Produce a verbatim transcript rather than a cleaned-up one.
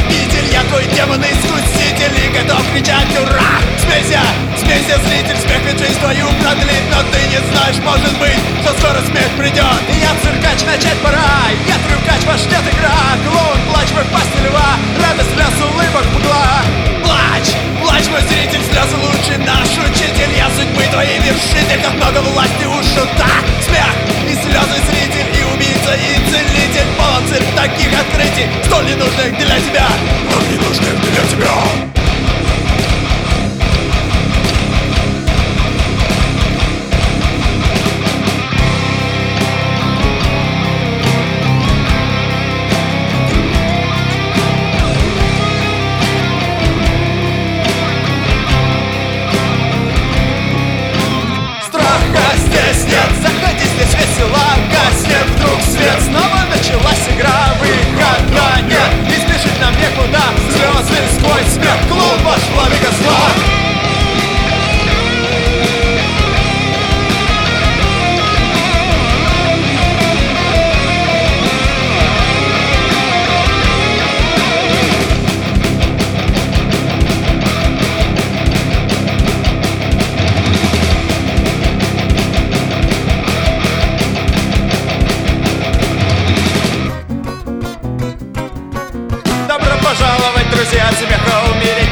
победитель, я твой демон-искуситель и готов кричать ура! Смейся, смейся, зритель, смех ведь жизнь твою продлит. Но ты не знаешь, может быть, что скоро смех придет. И я циркач, начать пора, я трюкач, ваш нет игра. Клоун, плач, мой пасть льва, радость, слез, улыбок, мгла. Плачь, плачь, мой зритель, слезы лучше наш учитель. Я судьбы твоей вершитель, как много власти у шута. Смех и слезы, зритель, и убийца, и целитель. Полон цирк таких открытий, столь ненужных для тебя, столь ненужных для тебя. Здесь нет, заходи, здесь весело гаснет вдруг свет, снова началась игра. Выхода нет, и спешить нам некуда. Слезы сквозь смех, клуб ваш владыка зла. Добро пожаловать, друзья, от смеха умереть.